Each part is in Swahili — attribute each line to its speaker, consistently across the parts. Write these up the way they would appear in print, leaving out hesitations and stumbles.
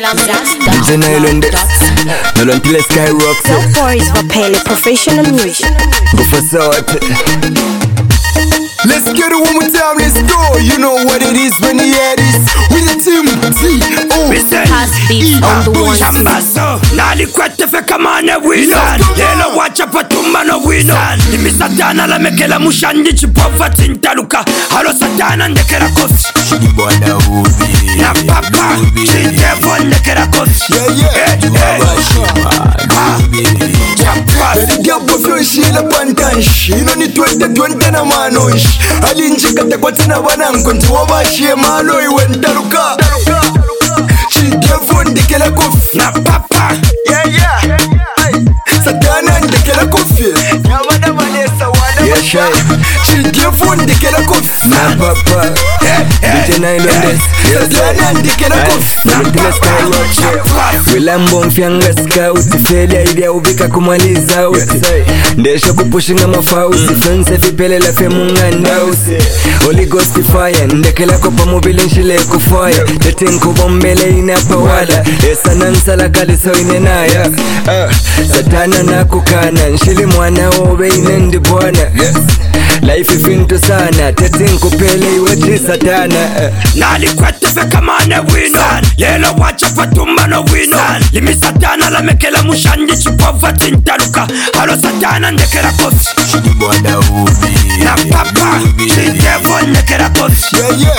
Speaker 1: DJ Nylon Dex. Nylon till Sky Rocks.
Speaker 2: That boy is for Pele, professional music.
Speaker 1: Go for sort.
Speaker 3: Let's get it one more time, let's go. You know what it is when you hear this. With the team,
Speaker 2: Has beats on the one
Speaker 4: Chambaso, nali kwete fe kamane wina. Yelo wacha patumba no wina. Imi satana la mekela mushandi chipova tintaluka. Halo satana ndekera kosi.
Speaker 3: Bwana ubi
Speaker 4: Na papa, chidevo ndekera kosi.
Speaker 3: Diabo floshila pantanshi. Ino ni 2020 na manoshi. Alinjikata kwa tina wanangu ntiwabashie malo iwentaluka. Chidevo ndekera kofi.
Speaker 4: Na papa,
Speaker 3: Satana ndekera kofi. Nyamana manesa wana
Speaker 1: Yesha.
Speaker 3: Chidevo ndekera kofi.
Speaker 1: Na papa. DJ Nylon Dex.
Speaker 3: Satana ndekera kofi.
Speaker 1: Nylon till Sky Rocks. Wilambo mfyanga scout. Failure ili ya ubika kumaliza uti. Ndesho kupushinga mafausi. Fense vipele la femunga ndausi. Holy Ghost fire. Ndekela kopa mobile nshile kufire. Tetenko bombele inapawala. Esa nansala kaliso inenaya. Satana na kukana. Nshili mwana obe inendi bwana. Life ifintu sana. Tetenko pele iwechi satana.
Speaker 4: nali kwete fe kamane wina. Yelo wacha patumba no wina. Limi satana la mekela mushandi chipova tintaluka. Halo satana ndekera kosi.
Speaker 3: Bwana ubi
Speaker 4: Na papa, chidevo ndekera kosi.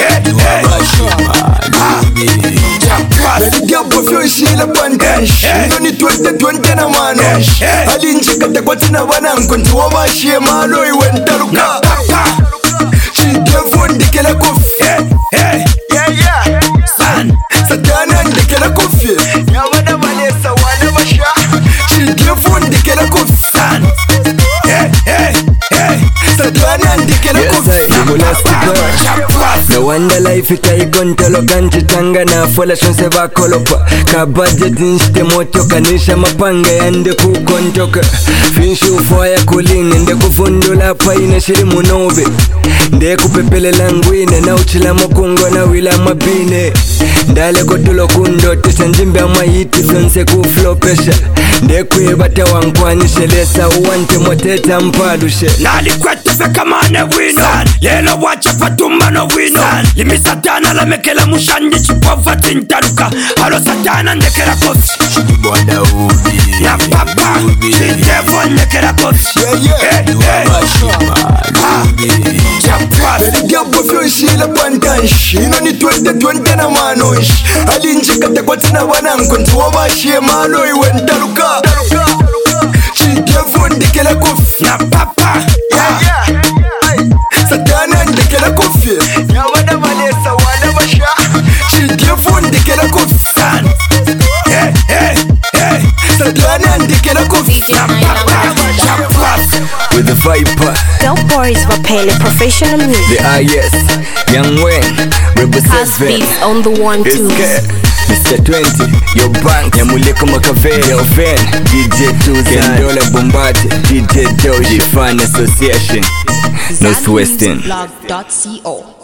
Speaker 3: Diabo floshila pantanshi. Ino ni 2020 na manoshi. Alinjikata kwa tina wanangu ntiwabashie malo iwentaluka. Chidevo ndekera kofi. Satana ndekera kofi. Nyamana manesa wana masha. Chidevo ndekera kofi. Satana ndekera kofi.
Speaker 1: No wonder life itaigontolo kanchitanga na fola shonse bakolopa. Ka budget nshite motoka nisha mapanga yande kukontoka. Finshu fire kuline nde kufundula paine shiri munobe. Nde kupepele langwine na uchila mokungo na wila mabine. Ndale kotulo kundo tisa njimbe amayiti fionse kuflopesha. Nde kuibata wankwanishe lesa uwante moteta mpadushe.
Speaker 4: Nali kwete fe kamane wina. Yelo wacha patumba no wina. Limi satana la mekela mushandi chipova tintaluka. Halo satana ndekera kosi.
Speaker 3: Bwana ubi
Speaker 4: Na papa, chidevo ndekera kosi.
Speaker 3: Diabo floshila pantanshi. Ino ni 2020 na manoshi. Alinjikata kwa tina wanangu ntiwabashie malo iwentaluka. Chidevo ndekera kofi.
Speaker 4: Na papa,
Speaker 3: Satana ndekera kofi. Nyamana manesa wana masha. Chidevo ndekera kofi. Satana ndekera kofi.
Speaker 2: DJ Nylon
Speaker 1: With the viper.
Speaker 2: That boy is for Pele, professional music.
Speaker 1: The IS. Young Wayne. Rebel
Speaker 2: Has
Speaker 1: 7.
Speaker 2: beats on the one
Speaker 1: It's
Speaker 2: too.
Speaker 1: good. Mr. 20, your bank, Yamuleko Makaveli, your fan, DJ Tuza, Kendola Bombati, DJ Doji, Fan Association, Northwestern.
Speaker 2: Blog.co